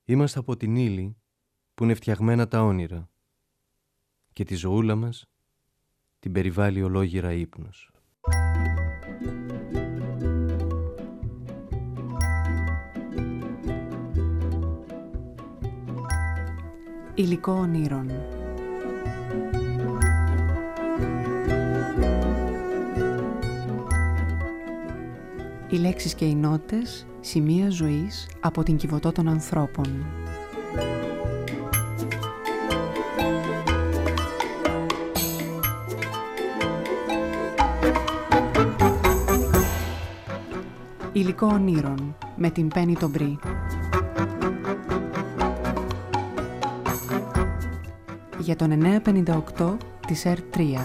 Είμαστε από την ύλη που είναι φτιαγμένα τα όνειρα και τη ζωούλα μας την περιβάλλει ολόγυρα ύπνος. Υλικό ονείρων. Οι λέξεις και οι νότες, σημεία ζωής από την Κιβωτό των ανθρώπων. Υλικό ονείρων με την Πέννη τον Μπρι. Για τον 958 της R3.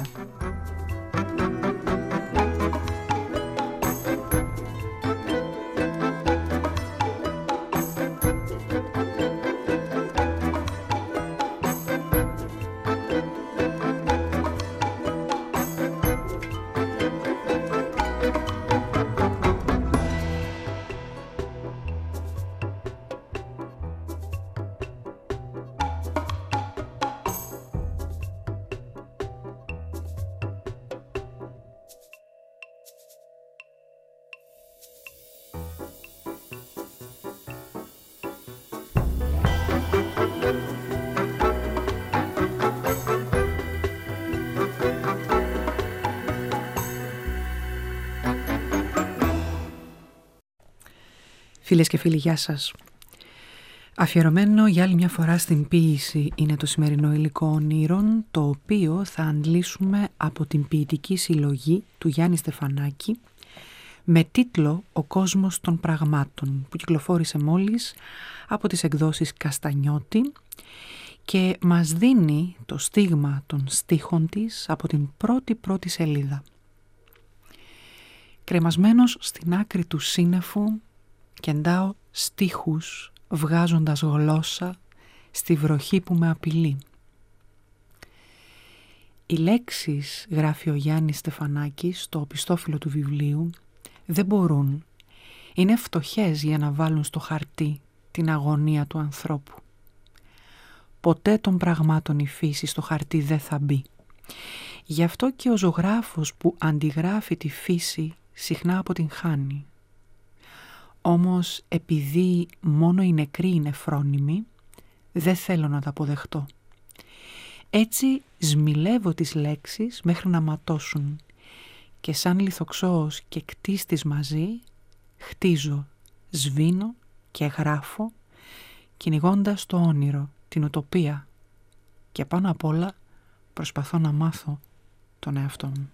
Φίλες και φίλοι, γεια σας. Αφιερωμένο για άλλη μια φορά στην ποίηση είναι το σημερινό υλικό ονείρων, το οποίο θα αντλήσουμε από την ποιητική συλλογή του Γιάννη Στεφανάκη με τίτλο «Ο κόσμος των πραγμάτων», που κυκλοφόρησε μόλις από τις εκδόσεις Καστανιώτη και μας δίνει το στίγμα των στίχων της από την πρώτη σελίδα. Κρεμασμένος στην άκρη του σύννεφου κεντάω στίχους βγάζοντας γλώσσα στη βροχή που με απειλεί. Οι λέξεις, γράφει ο Γιάννης Στεφανάκης στο οπιστόφυλλο του βιβλίου, δεν μπορούν, είναι φτωχές για να βάλουν στο χαρτί την αγωνία του ανθρώπου. Ποτέ των πραγμάτων η φύση στο χαρτί δεν θα μπει. Γι' αυτό και ο ζωγράφος που αντιγράφει τη φύση συχνά αποτυγχάνει. Όμως επειδή μόνο οι νεκροί είναι φρόνιμοι, δεν θέλω να τα αποδεχτώ. Έτσι σμιλεύω τις λέξεις μέχρι να ματώσουν και σαν λιθοξώος και κτίστης μαζί χτίζω, σβήνω και γράφω, κυνηγώντας το όνειρο, την ουτοπία και πάνω απ' όλα προσπαθώ να μάθω τον εαυτό μου.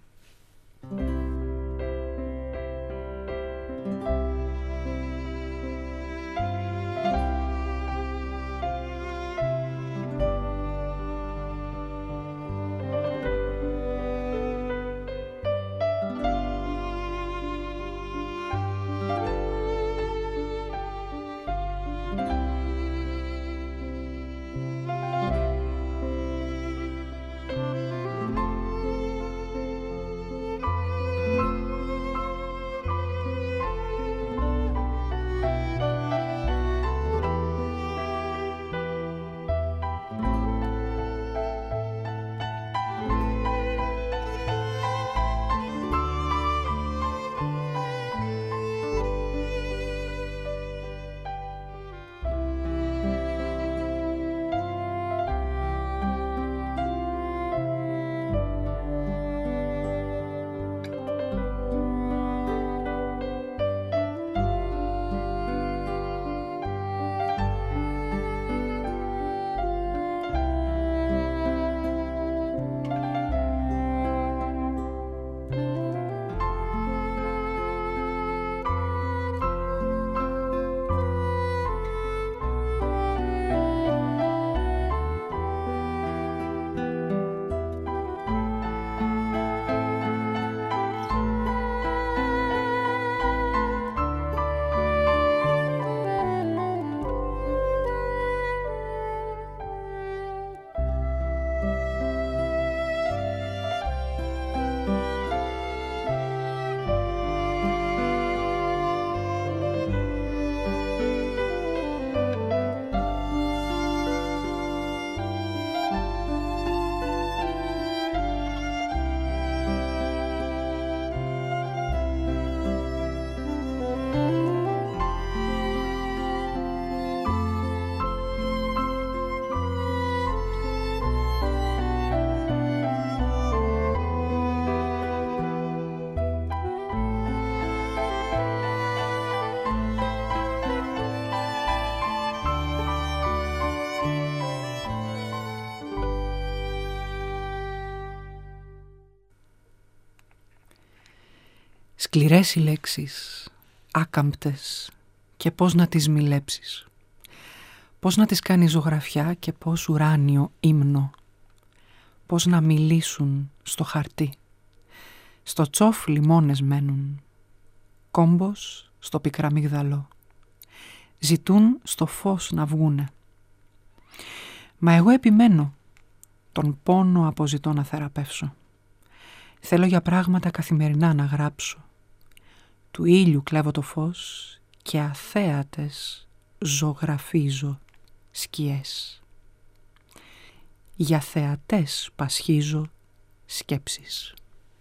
Σκληρές οι λέξεις, άκαμπτες, και πώς να τις μιλέψεις. Πώς να τις κάνει ζωγραφιά και πώς ουράνιο ύμνο. Πώς να μιλήσουν στο χαρτί. Στο τσόφ λιμώνες μένουν. Κόμπος στο πικραμίγδαλο. Ζητούν στο φως να βγούνε. Μα εγώ επιμένω. Τον πόνο αποζητώ να θεραπεύσω. Θέλω για πράγματα καθημερινά να γράψω. Του ήλιου κλέβω το φως και αθέατες ζωγραφίζω σκιές. Για θεατές πασχίζω σκέψεις.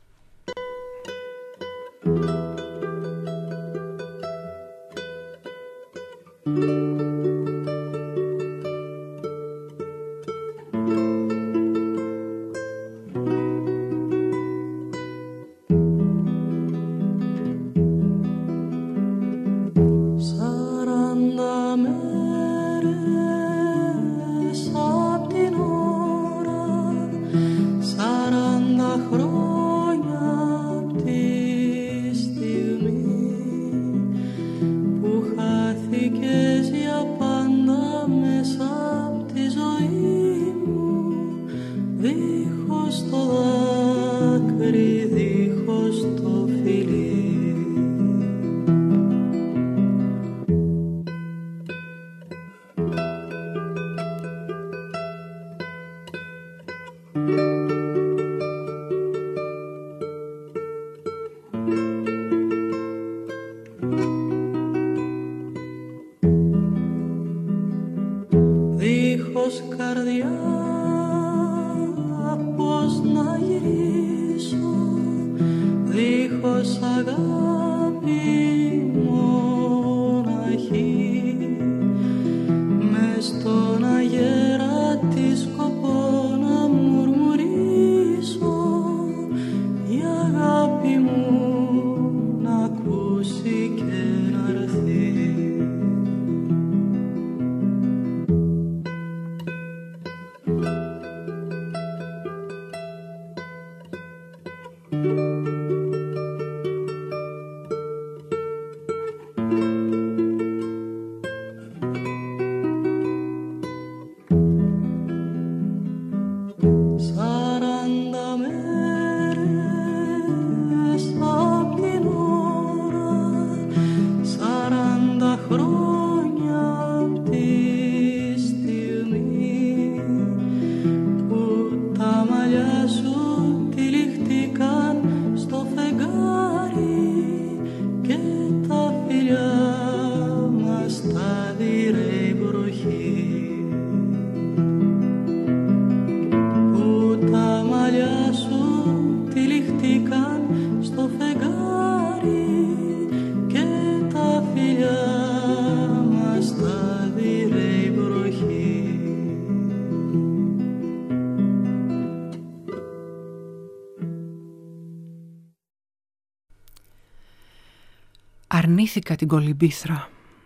Αρνήθηκα την κολυμπήθρα.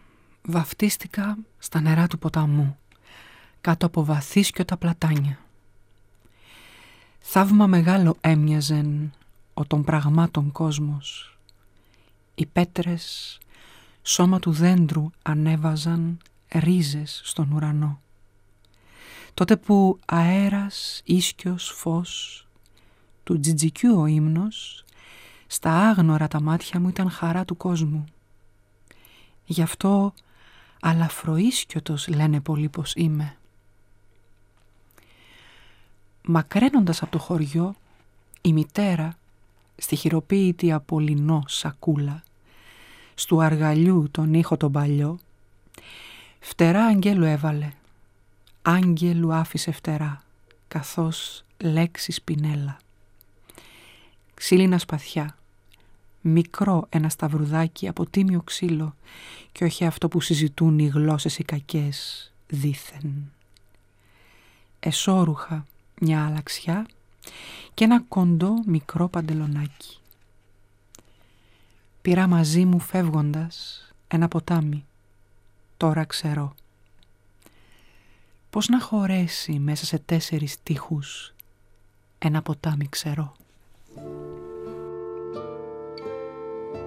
Βαφτίστηκα στα νερά του ποταμού, κάτω από βαθύσκιωτα πλατάνια. Θαύμα μεγάλο έμοιαζεν ο των πραγμάτων κόσμος. Οι πέτρες, σώμα του δέντρου ανέβαζαν ρίζες στον ουρανό. Τότε που αέρας, ίσκιος, φως, του τζιτζικιού ο ύμνος, στα άγνορα τα μάτια μου ήταν χαρά του κόσμου. Γι' αυτό αλαφροίσκιωτος λένε πολλοί πως είμαι. Μακραίνοντας από το χωριό, η μητέρα, στη χειροποίητη από λινό σακούλα, στου αργαλιού τον ήχο τον παλιό, φτερά αγγέλου έβαλε, άγγελου άφησε φτερά, καθώς λέξη σπινέλα. Ξύλινα σπαθιά, μικρό ένα σταυρουδάκι από τίμιο ξύλο και όχι αυτό που συζητούν οι γλώσσες οι κακές δήθεν. Εσώρουχα μια αλαξιά και ένα κοντό μικρό παντελονάκι. Πήρα μαζί μου φεύγοντας ένα ποτάμι, τώρα ξερό. Πώς να χωρέσει μέσα σε 4 τείχους ένα ποτάμι ξερό.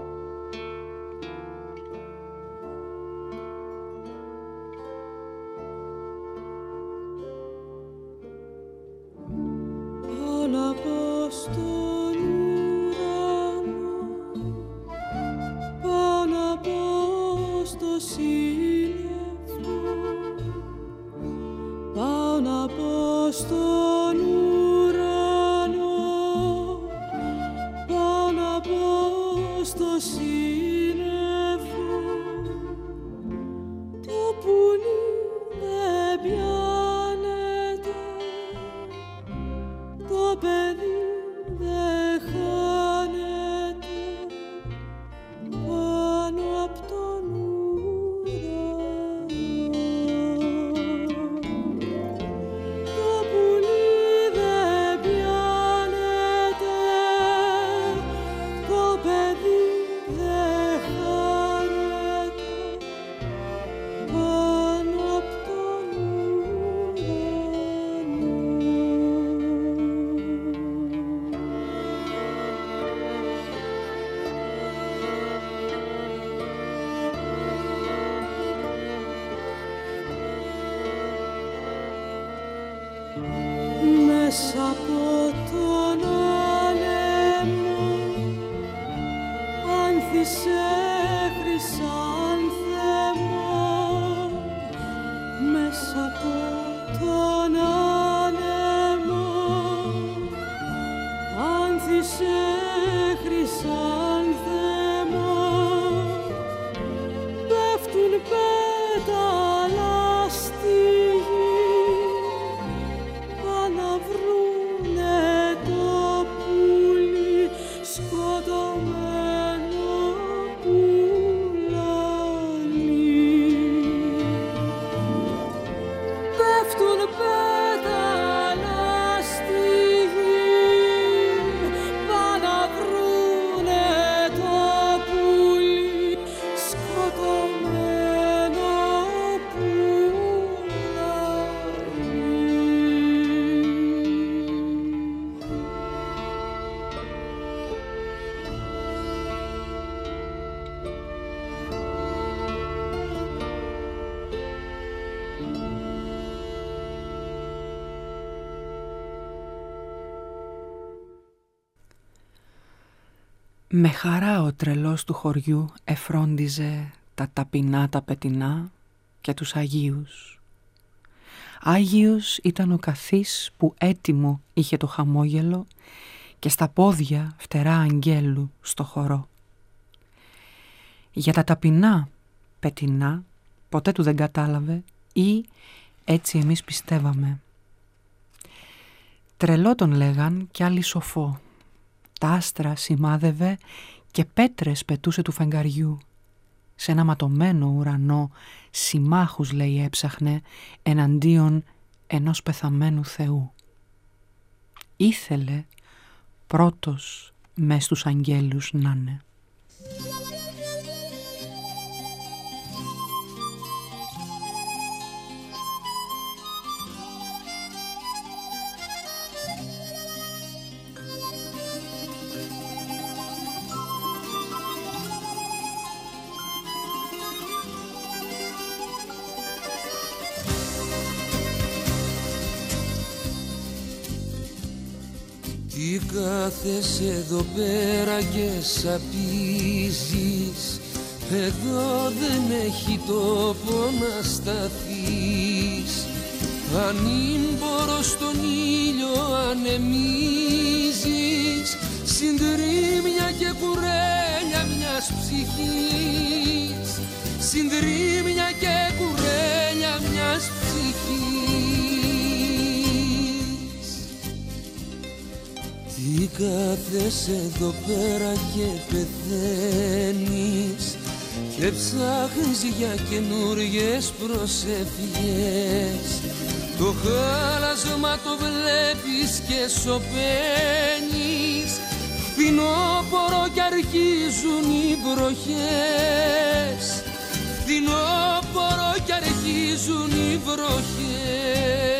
Με χαρά ο τρελός του χωριού εφρόντιζε τα ταπεινά τα πετεινά και τους Αγίους. Άγιος ήταν ο καθής που έτοιμο είχε το χαμόγελο και στα πόδια φτερά αγγέλου στο χορό. Για τα ταπεινά πετεινά ποτέ του δεν κατάλαβε ή έτσι εμείς πιστεύαμε. Τρελό τον λέγαν κι άλλοι σοφό. Τα άστρα σημάδευε και πέτρες πετούσε του φεγγαριού. Σε ένα ματωμένο ουρανό συμμάχους λέει έψαχνε εναντίον ενός πεθαμένου Θεού. Ήθελε πρώτος μες στους αγγέλους να είναι. Τι κάθεσαι εδώ πέρα και σαπίζεις, εδώ δεν έχει τόπο να σταθείς. Ανήμπορο στον ήλιο ανεμίζεις, συντρίμμια και κουρέλια μιας ψυχής, συντρίμμια και κουρέλια μιας ψυχής. Τι κάθεσαι εδώ πέρα και πεθαίνεις και ψάχνεις για καινούριες προσευχές. Το χάλασμα το βλέπεις και σωπαίνεις, φθινόπορο κι αρχίζουν οι βροχές, φθινόπορο κι αρχίζουν οι βροχές.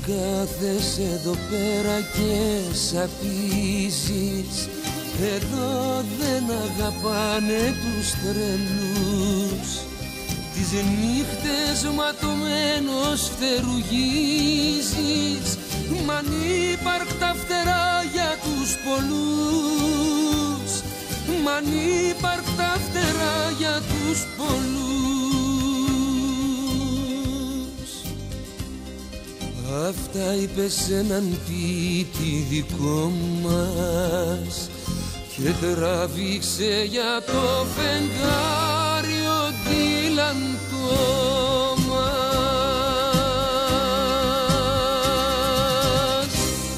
κάθεσαι εδώ πέρα και σαπίζεις. Εδώ δεν αγαπάνε τους τρελούς. Τις νύχτες ματωμένος φτερουγίζεις. Μ' ανύπαρκτα φτερά για τους πολλούς. Μ' ανύπαρκτα φτερά για τους πολλούς. Αυτά είπε σε έναν ποιητή δικό μας και τραβήξε για το φεγγάρι ο Ντίλαν Τόμας.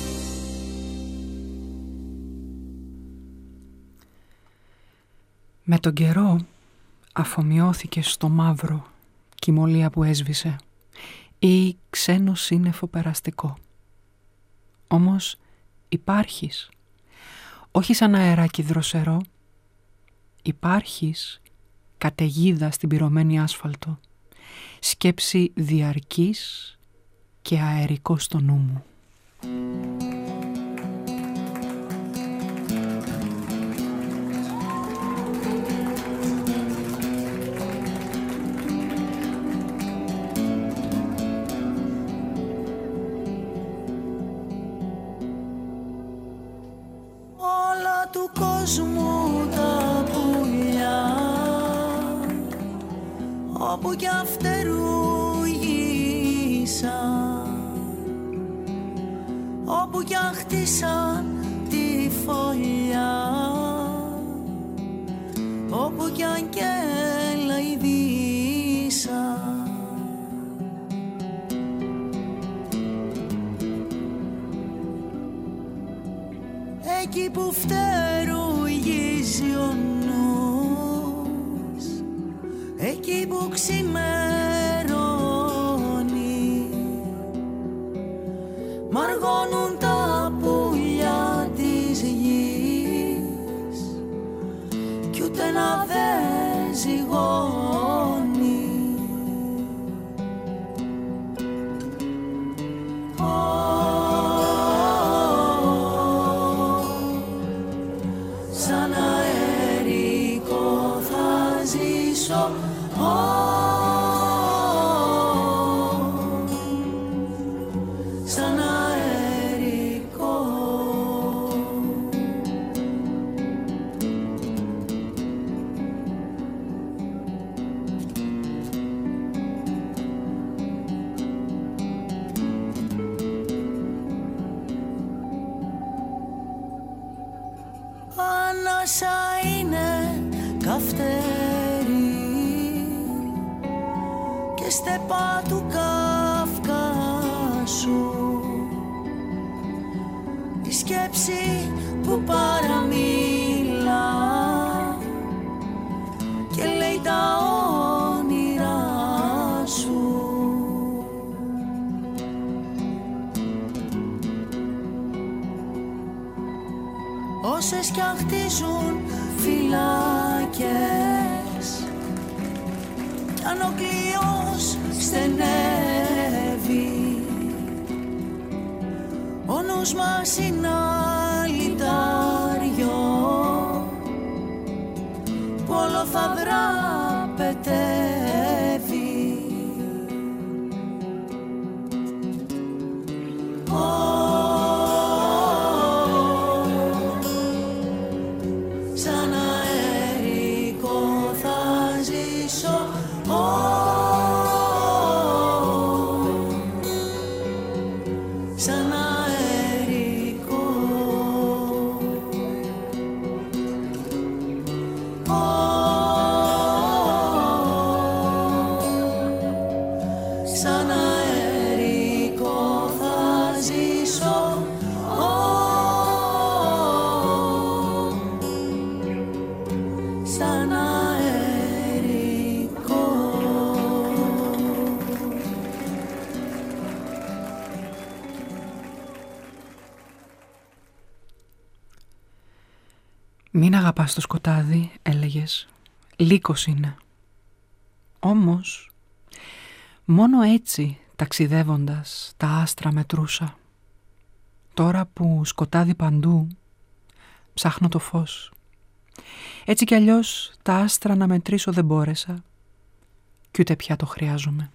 Με τον καιρό αφομοιώθηκε στο μαύρο κοιμωλία που έσβησε ή ξένο σύννεφο περαστικό. Όμως υπάρχεις, όχι σαν αεράκι δροσερό, υπάρχεις καταιγίδα στην πυρωμένη άσφαλτο, σκέψη διαρκής και αερικό στο νου μου. Του κόσμου τα πουλιά, όπου κι αφτερούγησαν, όπου κι χτίσαν τη φωλιά, όπου κι αγγελαηδήσαν. Εκεί που φτερουγίζει ο νους, εκεί που ξημερώνει, μαργώνουν τα πουλιά της γης κι ούτε να δεν ζυγώνει. Σαν αερικό. Ανάσα είναι καυτέρι και στεπά του Καυκάσου, η σκέψη που παραμιλά και λέει τα όνειρά σου. Όσες κι αν χτίζουν φυλάκες κι αν ο κλειός στενεύει, ο νους μας είναι αλυτάριο που όλο θα δραπετεύει. Σαν αερικό θα ζήσω, σαν αερικό, σαν αερικό θα ζήσω, σαν αερικό. «Μην αγαπάς το σκοτάδι», έλεγες, «λύκος είναι». Όμως, μόνο έτσι Ταξιδεύοντας τα άστρα μετρούσα. Τώρα που σκοτάδι παντού, ψάχνω το φως. Έτσι κι αλλιώς τα άστρα να μετρήσω δεν μπόρεσα κι ούτε πια το χρειάζομαι.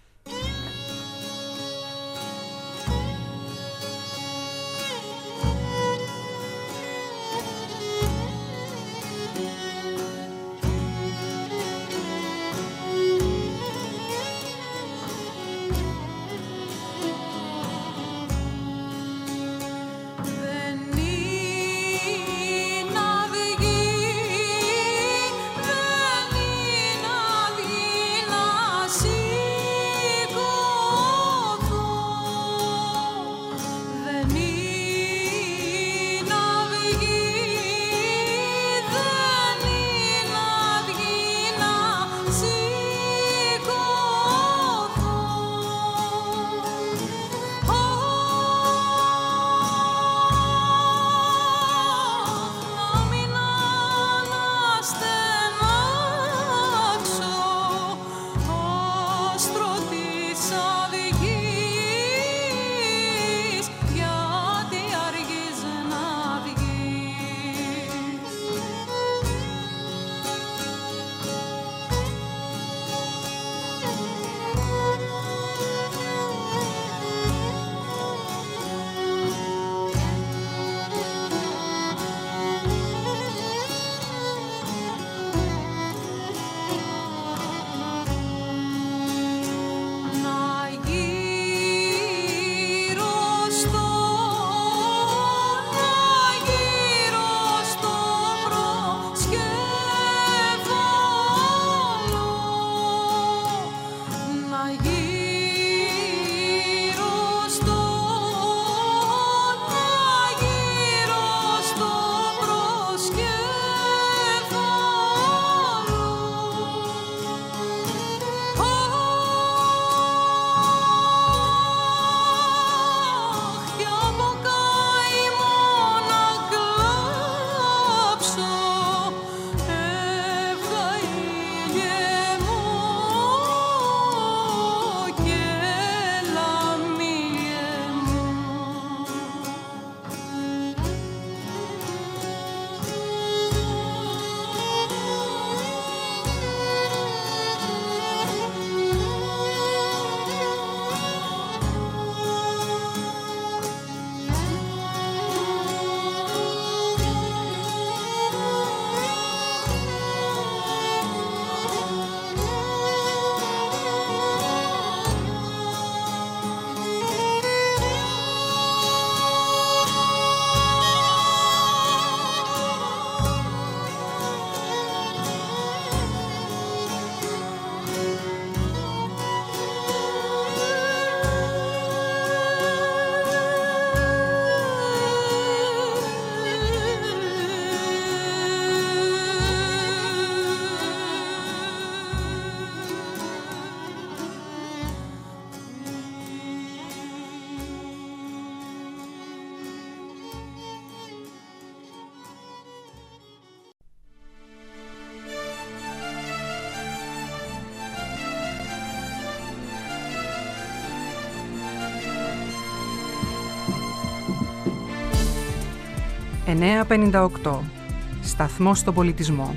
«958. Σταθμός στον πολιτισμό».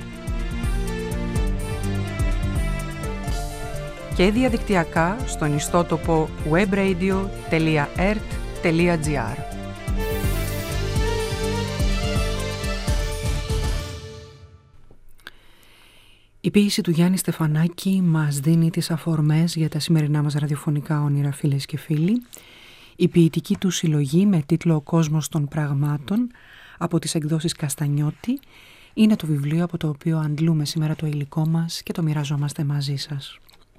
Και διαδικτυακά στον ιστότοπο webradio.ert.gr. Η ποίηση του Γιάννη Στεφανάκη μας δίνει τις αφορμές για τα σημερινά μας ραδιοφωνικά όνειρα, φίλες και φίλοι. Η ποιητική του συλλογή με τίτλο «Ο κόσμος των πραγμάτων» από τις εκδόσεις Καστανιώτη είναι το βιβλίο από το οποίο αντλούμε σήμερα το υλικό μας και το μοιραζόμαστε μαζί σας.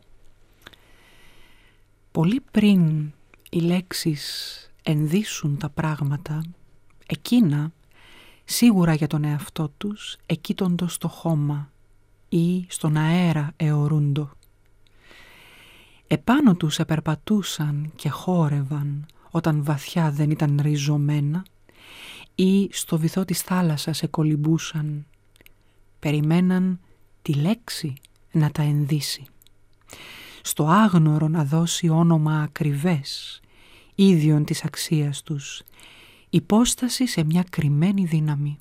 Πολύ πριν οι λέξεις ενδύσουν τα πράγματα, εκείνα σίγουρα για τον εαυτό τους εκείτοντο στο χώμα ή στον αέρα αιωρούντο. Επάνω τους επερπατούσαν και χόρευαν όταν βαθιά δεν ήταν ριζωμένα ή στο βυθό της θάλασσας εκολυμπούσαν. Περιμέναν τη λέξη να τα ενδύσει. στο άγνωρο να δώσει όνομα ακριβές, ίδιον της αξίας τους, υπόσταση σε μια κρυμμένη δύναμη.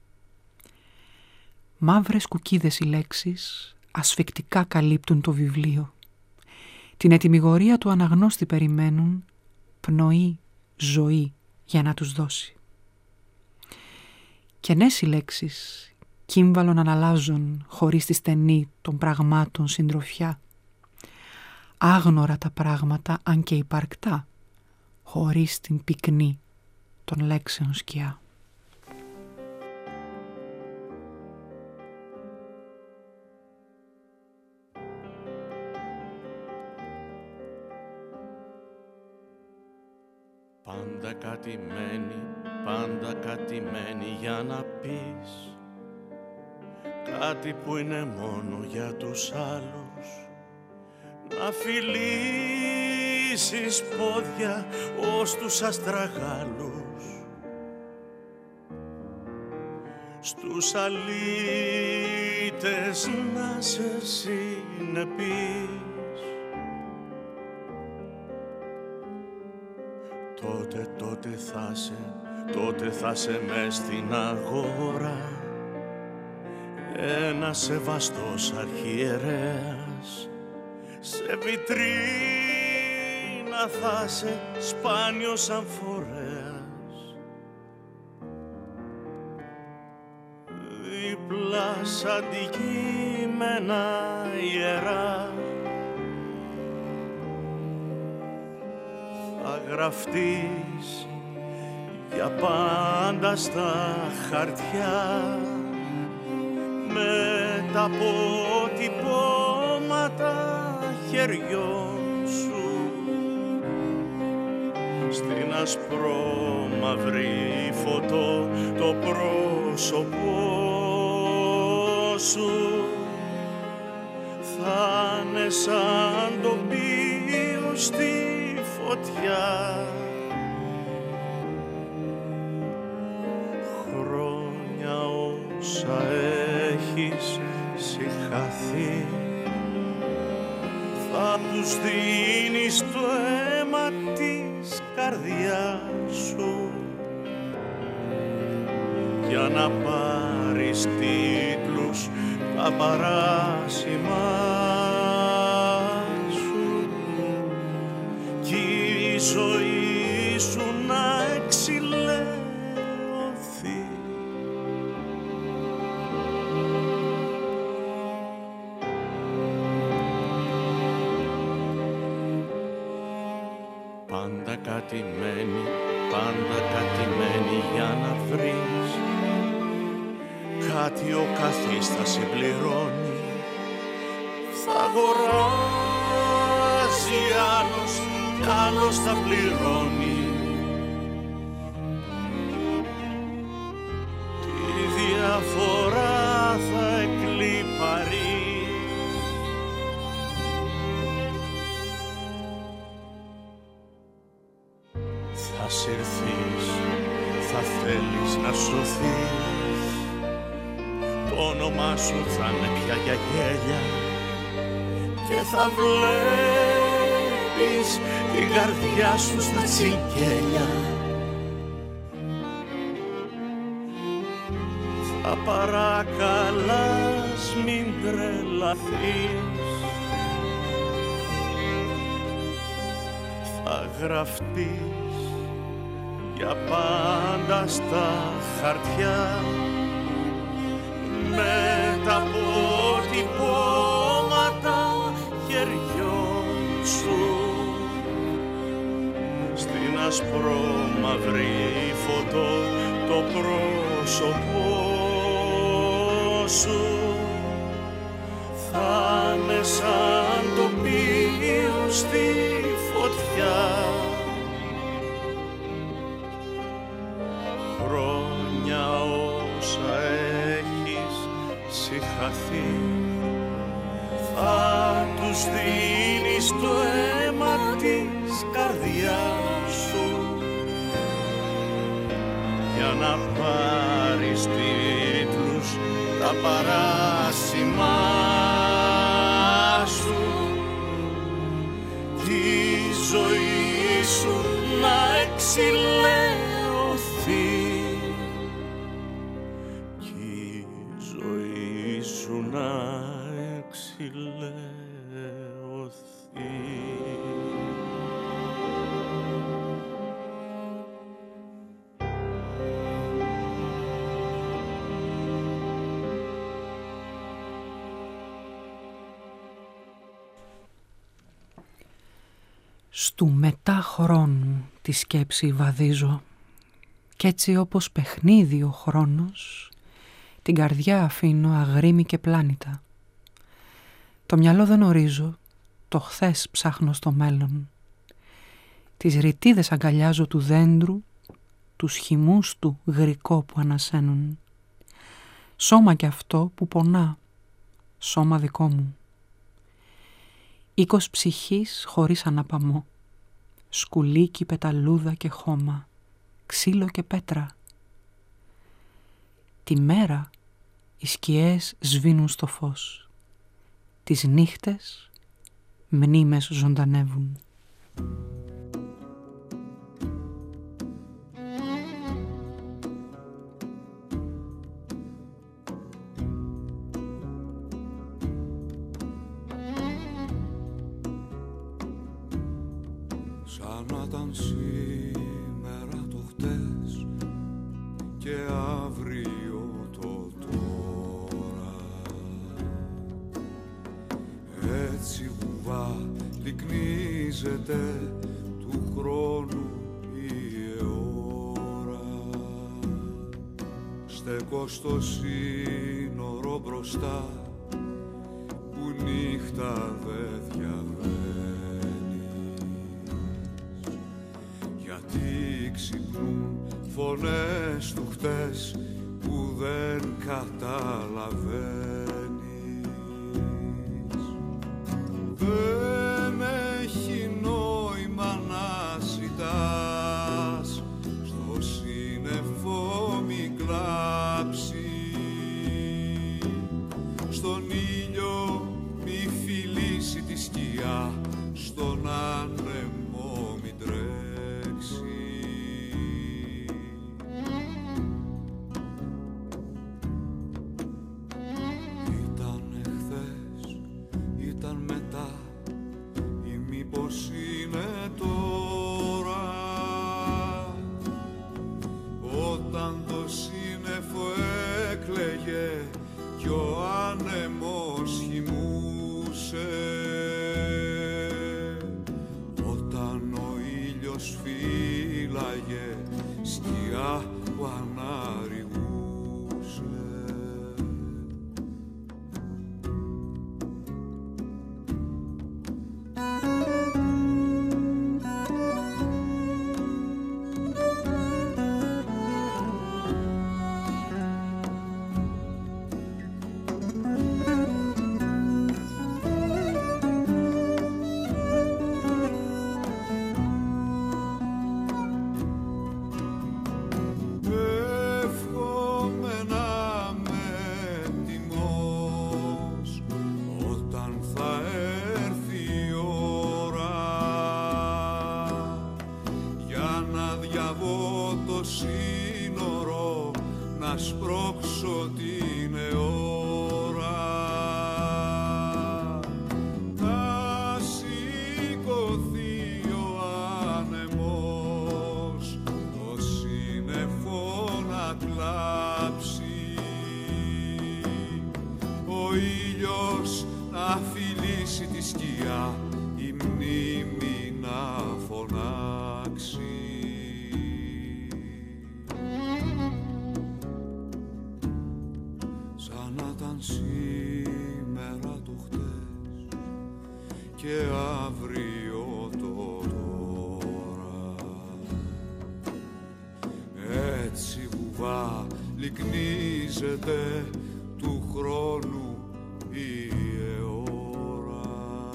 Μαύρες κουκίδες οι λέξεις ασφικτικά καλύπτουν το βιβλίο. Την ετυμηγορία του αναγνώστη περιμένουν, πνοή, ζωή για να τους δώσει. Κενές οι λέξεις, κύμβαλον αναλάζουν χωρίς τη στενή των πραγμάτων συντροφιά. Άγνωρα τα πράγματα, αν και υπαρκτά, χωρίς την πυκνή των λέξεων σκιά. Πάντα κάτι μένει για να πεις, κάτι που είναι μόνο για τους άλλους. Να φιλήσεις πόδια ως τους αστραγάλους, στους αλήτες να σε συνεπείς. Τότε θα σε μες στην αγορά ένας σεβαστός αρχιερέας. Σε βιτρίνα θα σε σπάνιος αμφορέας. Δίπλα σ' αντικείμενα ιερά θα γραφτείς για πάντα στα χαρτιά με τα αποτυπώματα χεριών σου στην ασπρόμαυρη φωτό το πρόσωπό σου θα είναι σαν το τοπίο στη φωτιά. Χρόνια όσα έχεις συγχαθεί θα τους δίνεις το αίμα της καρδιάς σου για να πάρεις τίτλους τα παράσημά σου κι η ζωή σου να εξηλαιωθεί. Πάντα κάτι μένει για να βρεις, κάτι ο καθής θα συμπληρώνει, θα αγοράζει άλλος κι άλλος θα πληρώνει. Τη διαφορά θα εκλιπαρεί. Θα συρθείς, θα θέλεις να σωθείς, το όνομά σου θα είναι πια για γέλια και θα βλέπεις την καρδιά σου στα τσιγκέλια. Θα παρακαλάς μην τρελαθείς, θα γραφτείς για πάντα στα χαρτιά με τα αποτυπώματα χεριών σου στην ασπρόμαυρη φωτό το πρόσωπό σου θα είναι σαν τοπίο στη φωτιά. Χρόνια όσα έχεις συγχαθεί θα τους δίνεις το αίμα της καρδιάς σου για να πάρεις τίτλους τα παράσημά σου εξηλαιωθεί κι η ζωή σου να εξηλαιωθεί. Στου μετά χρόνου τη σκέψη βαδίζω κι έτσι όπως παιχνίδι ο χρόνος την καρδιά αφήνω αγρίμη και πλάνητα. Το μυαλό δεν ορίζω, το χθες ψάχνω στο μέλλον. Τις ρητίδες αγκαλιάζω του δέντρου, τους χυμούς του γρικό που ανασένουν. Σώμα κι αυτό που πονά, σώμα δικό μου. Οίκος ψυχής χωρίς αναπαμό, σκουλίκι, πεταλούδα και χώμα, ξύλο και πέτρα. Τη μέρα οι σκιές σβήνουν στο φως, τις νύχτες μνήμες ζωντανεύουν. Σαν να ήταν σήμερα το χτες και αύριο το τώρα. Έτσι βουβά λυκνίζεται του χρόνου η ώρα. Στεκώ στο σύνορο μπροστά που νύχτα δεν διαβαίνει. Γιατί ξυπνούν φωνές του χτες που δεν καταλαβαίνεις. Δεν έχει νόημα να ζητάς, στο σύννεφο μη κλάψει, στον ήλιο μη φιλήσει τη σκιά, στον άνεμο μη τρέξει. Ήτανε χθες, ήταν μετά ή μήπως είναι τώρα, όταν το σύννεφο έκλαιγε κι ο άνεμος χυμούσε, όταν ο ήλιος φύλαγε σκιά που αναρριγούσε. Σπρώξω την ώρα, θα σηκωθεί ο άνεμος, το σύννεφο να κλάψει, ο ήλιος να φιλήσει τη σκιά, η μνήμη να φωνάξει. Σήμερα το χτες και αύριο το τώρα. Έτσι βουβά λυκνίζεται του χρόνου η ώρα.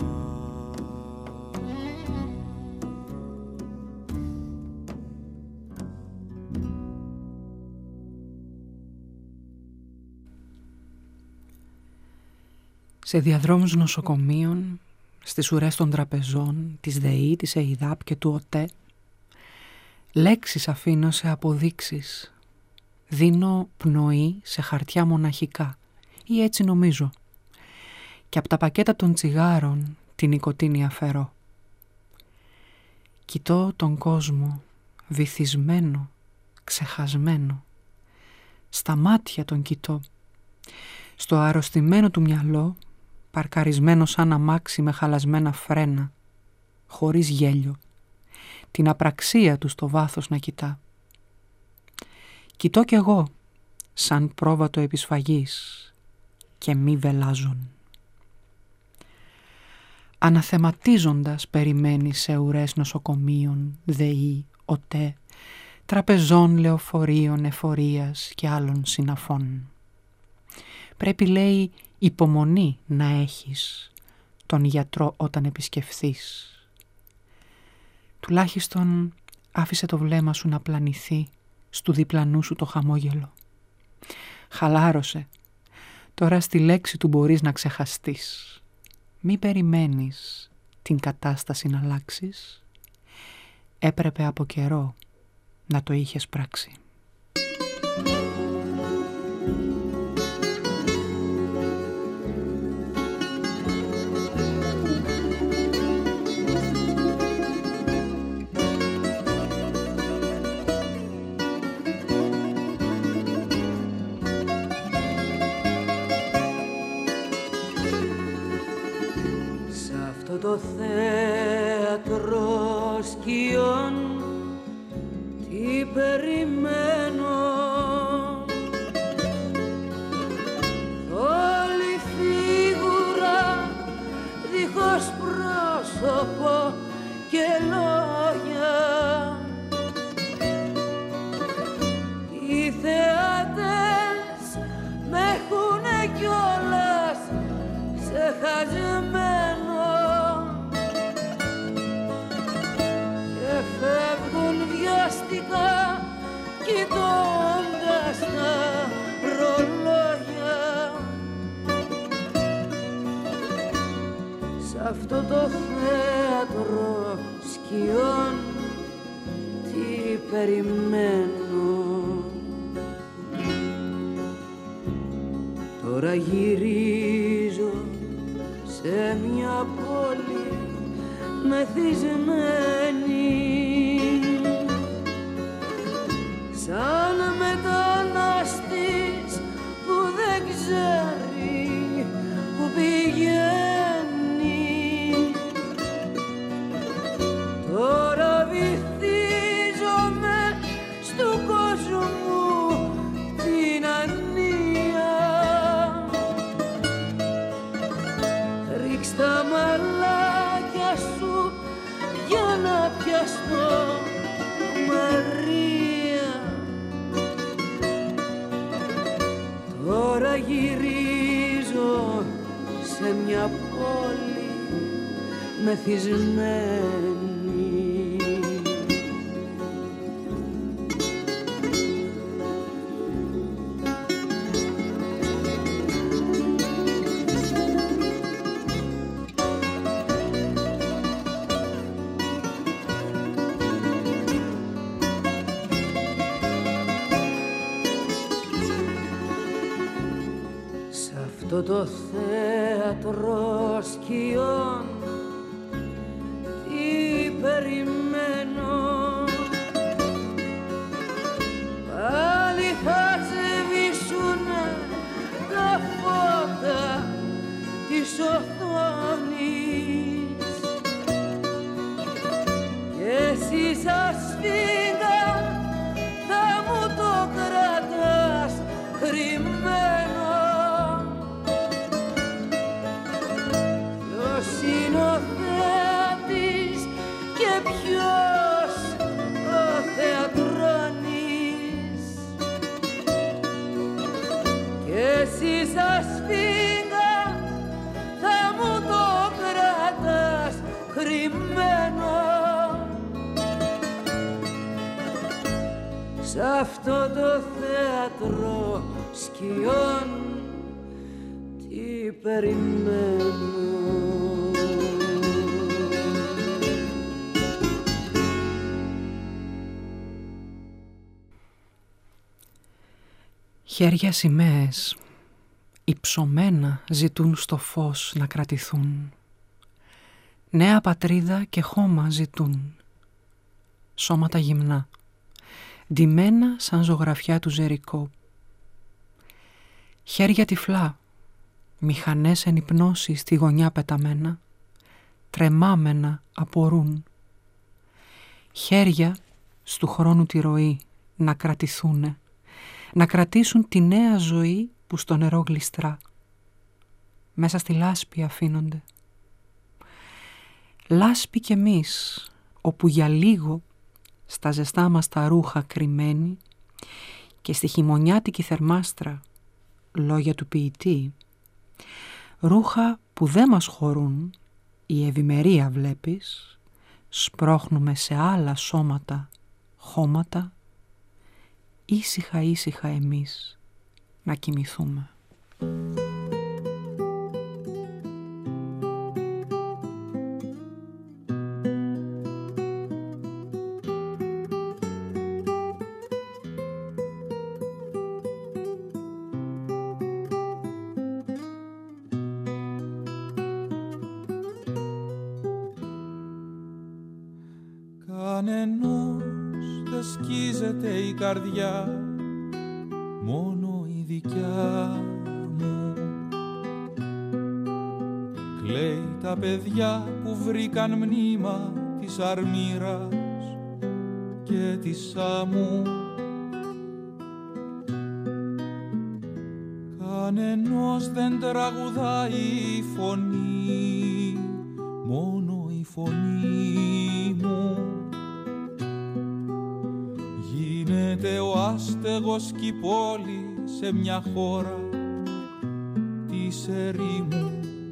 Σε διαδρόμους νοσοκομείων, στις ουρές των τραπεζών, της ΔΕΗ, της ΕΙΔΑΠ και του ΟΤΕ, Λέξεις αφήνω σε αποδείξεις. Δίνω πνοή σε χαρτιά μοναχικά, ή έτσι νομίζω. Και από τα πακέτα των τσιγάρων την νοικοτήνη αφαιρώ. Κοιτώ τον κόσμο, βυθισμένο, ξεχασμένο. Στα μάτια τον κοιτώ. Στο αρρωστημένο του μυαλό, παρκαρισμένο σαν αμάξι με χαλασμένα φρένα, χωρίς γέλιο. Την απραξία του στο βάθος να κοιτά. Κοιτώ κι εγώ, σαν πρόβατο επισφαγής, και μη βελάζουν. Αναθεματίζοντας περιμένει σε ουρές νοσοκομείων, ΔΕΗ, ΟΤΕ, τραπεζών, λεωφορείων, εφορίας και άλλων συναφών. Πρέπει, λέει, υπομονή να έχεις τον γιατρό όταν επισκεφθείς. Τουλάχιστον άφησε το βλέμμα σου να πλανηθεί στου διπλανού σου το χαμόγελο. Χαλάρωσε. Τώρα στη λέξη του μπορείς να ξεχαστείς. Μη περιμένεις την κατάσταση να αλλάξεις. Έπρεπε από καιρό να το είχες πράξει. Το θέατρο σκιών τι περιμένω, όλη φίγουρα δίχως πρόσωπο και λόγια. Οι θεάτες με έχουνε κιόλας ξεχασμένο. Φεύγουν βιαστικά κοιτώντας τα ρολόγια. Σ' αυτό το θέατρο σκιών τι περιμένω. Τώρα γυρίζω σε μια πόλη μεθυσμένη, σαν μετανάστης που δεν ξέρει που πηγαίνει. Τώρα βυθίζομαι στου κόσμου την ανία. Ρίξ' τα μαλάκια σου για να πιαστώ, Μαρία. Τώρα γυρίζω σε μια πόλη μεθυσμένη. Το θέατρο σκιών τι περιμένω. Πάλι θα σβήσουνε τα φώτα της οθόνης και εσύ σαν σφίγγα θα μου το κρατάς κρυμμένο. Είναι ο θεάτης και ποιος ο θεατρώνης, και εσύ σαν σφίγγα θα μου το κρατάς κρυμμένο. Σ' αυτό το θέατρο σκιών τι περιμένω. Χέρια σημαίες, υψωμένα ζητούν στο φως να κρατηθούν. Νέα πατρίδα και χώμα ζητούν. Σώματα γυμνά, ντυμένα σαν ζωγραφιά του Ζερικό. Χέρια τυφλά, μηχανές εν υπνώση στη γωνιά πεταμένα, τρεμάμενα απορούν. Χέρια στου χρόνου τη ροή να κρατηθούνε, να κρατήσουν τη νέα ζωή που στο νερό γλιστρά. Μέσα στη λάσπη αφήνονται. Λάσπη κι εμείς, όπου για λίγο στα ζεστά μας τα ρούχα κρυμμένοι και στη χειμωνιάτικη θερμάστρα λόγια του ποιητή, ρούχα που δεν μας χωρούν, η ευημερία βλέπεις, σπρώχνουμε σε άλλα σώματα, χώματα, ήσυχα ήσυχα εμείς να κοιμηθούμε. Κανενός δεν σκίζεται η καρδιά, μόνο η δικιά μου. Κλαίει τα παιδιά που βρήκαν μνήμα της αρμύρας και της άμμου. Κανενός δεν τραγουδάει η φωνή, μόνο η φωνή μου. Γίνεται ο άστεγος κι η πόλη σε μια χώρα της ερήμου.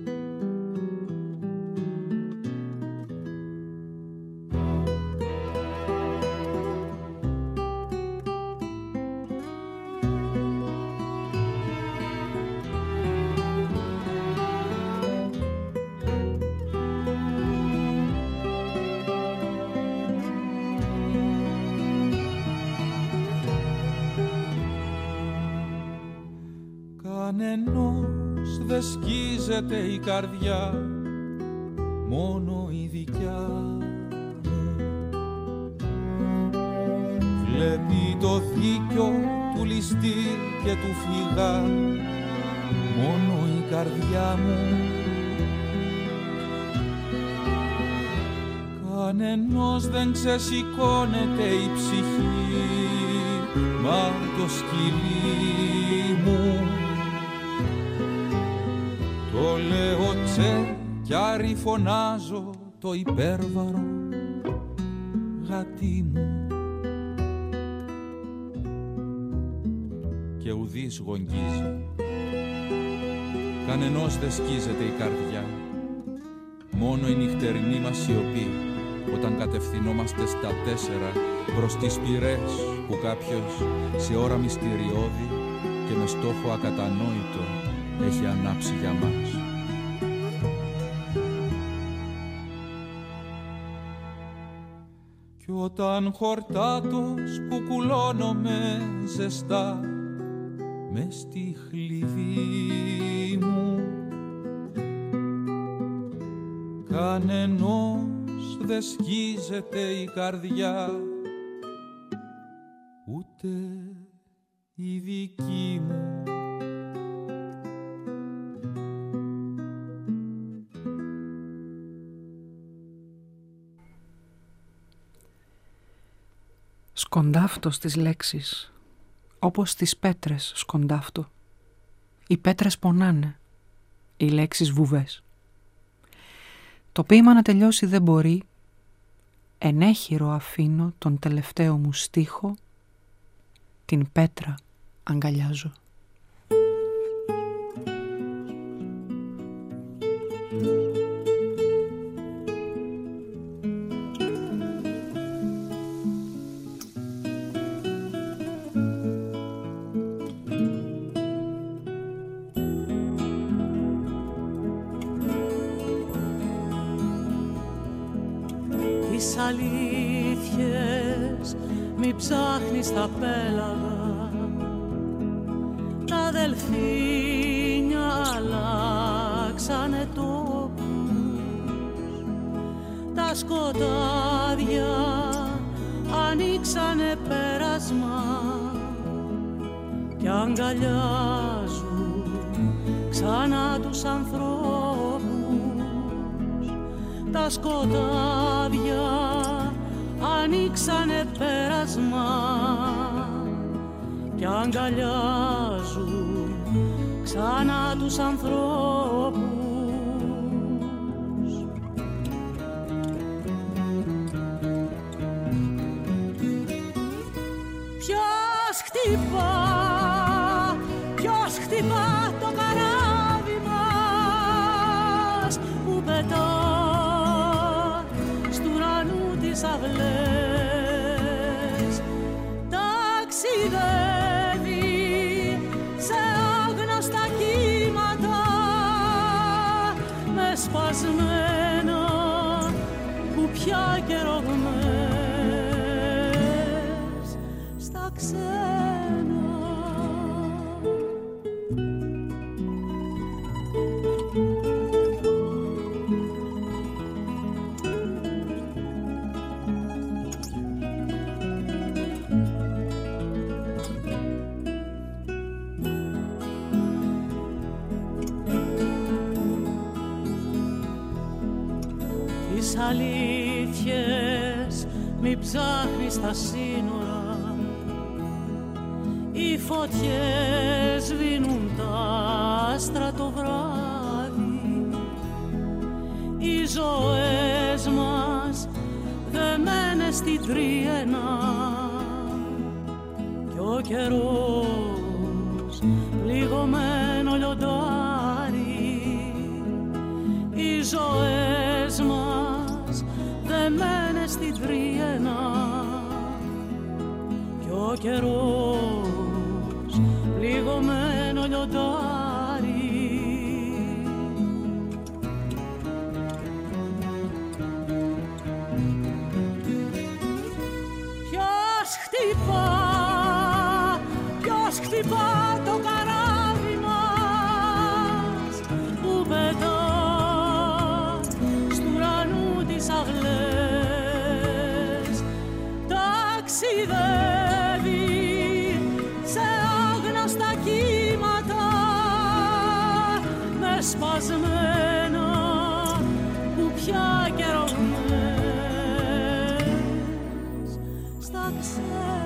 Κανενός δεν σκίζεται η καρδιά, μόνο η δικιά μου. Βλέπει το δίκιο του ληστή και του φυγά, μόνο η καρδιά μου. Κανενός δεν ξεσηκώνεται η ψυχή, μα το σκυλί μου. Το λέω τσε κι άρη φωνάζω το υπέρβαρο γατί μου. Και ουδής γογγίζει, κανενός δεν σκίζεται η καρδιά, μόνο η νυχτερινή μας σιωπή, όταν κατευθυνόμαστε στα 4 προς τις πυρές που κάποιος σε ώρα μυστηριώδη και με στόχο ακατανόητο έχει ανάψει για μας. Κι όταν χορτάτος κουκουλώνομαι ζεστά μες στη χλυβή μου, κανενός δεν σκίζεται η καρδιά, ούτε η δική μου. Σκοντάφτω στις λέξεις, όπως τις πέτρες σκοντάφτω. Οι πέτρες πονάνε, οι λέξεις βουβές. Το ποίημα να τελειώσει δεν μπορεί, ενέχειρο αφήνω τον τελευταίο μου στίχο, την πέτρα αγκαλιάζω. Τις αλήθειες μη ψάχνεις τα πέλαγα, τα δελφίνια αλλάξανε τόπους, τα σκοτάδια ανοίξανε πέρασμα κι αγκαλιάζουν ξανά τους ανθρώπους. Τα σκοτάδια ανοίξανε πέρασμα κι αγκαλιάζουν ξανά τους ανθρώπους. Ποιος χτυπά το καράβι μας που πετά στου ουρανού τις αυλές, ταξιδεύει σε άγνωστα κύματα με σπασμένα κουπιά και ρογμές στα ξένα. Τις αλήθειες μη ψάχνεις στα σύνορα, οι φωτιές σβήνουν τα άστρα το βράδυ, οι ζωές μας δεμένες στην τριένα κι ο καιρός πληγωμένο λιοντάρι, οι ζωές μας δεμένες στην τριένα κι ο καιρός πληγωμένο λιοντάρι. Ποιος χτυπά το καράβι μας που πετά στου ουρανού τις αυλές, ταξιδεύει σε άγνωστα κύματα με σπασμένα κουπιά και ρογμές στα ξένα.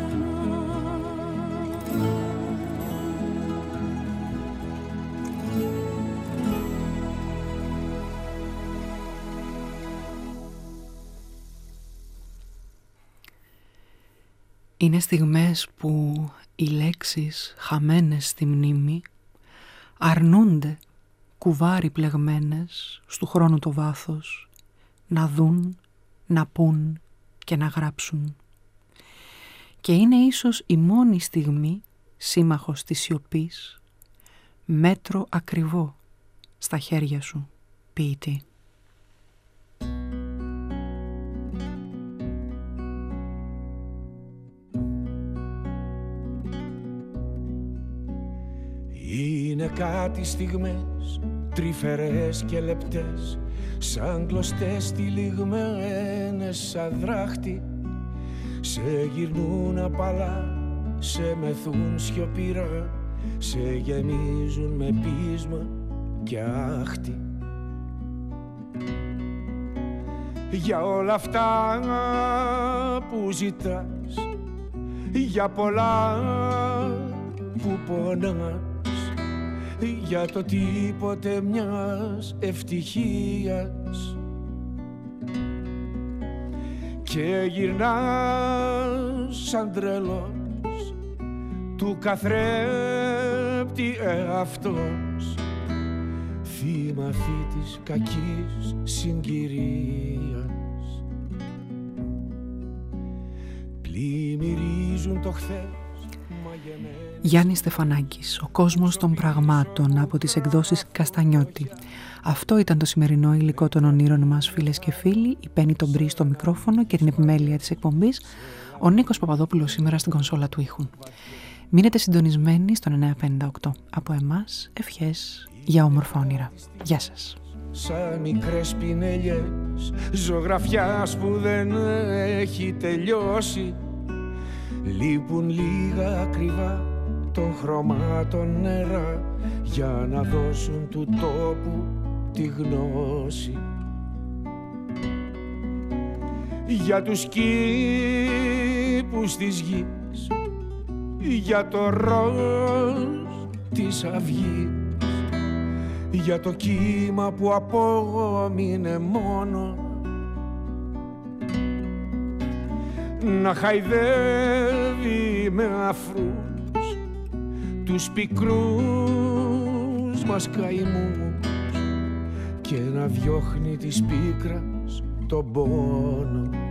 Είναι στιγμές που οι λέξεις χαμένες στη μνήμη αρνούνται, κουβάρι πλεγμένες στου χρόνου το βάθος, να δουν, να πουν και να γράψουν. Και είναι ίσως η μόνη στιγμή, σύμμαχος της σιωπής, μέτρο ακριβό στα χέρια σου, ποιητή. Είναι κάτι στιγμές τρυφερές και λεπτές, σαν κλωστές τυλιγμένες σαν δράχτη, σε γυρνούν απαλά, σε μεθούν σιωπηρά, σε γεμίζουν με πείσμα και άχτη. Για όλα αυτά που ζητάς, για πολλά που πονάς, για το τίποτε μιας ευτυχίας, και γυρνάς σαν τρελός του καθρέπτη εαυτός, θύμα αυτή της κακής συγκυρίας. Πλημμυρίζουν το χθες. Γιάννης Στεφανάκης, ο κόσμος των πραγμάτων, από τις εκδόσεις Καστανιώτη. Αυτό ήταν το σημερινό υλικό των ονείρων μας, φίλες και φίλοι. Η Πέννη τον Μπρι στο μικρόφωνο και την επιμέλεια της εκπομπής. Ο Νίκος Παπαδόπουλος σήμερα στην κονσόλα του ήχου. Μείνετε συντονισμένοι στον 958. Από εμάς, ευχές για όμορφα όνειρα. Γεια σας. Σαν μικρές πινελιές ζωγραφιάς που δεν έχει τελειώσει, λείπουν λίγα ακριβά των χρωμάτων νερά για να δώσουν του τόπου τη γνώση. Για τους κήπους της γης, για το ροζ της αυγής, για το κύμα που απόμεινε μόνο να χαϊδεύει με αφρούς τους πικρούς μας καημούς και να διώχνει της πίκρας τον πόνο.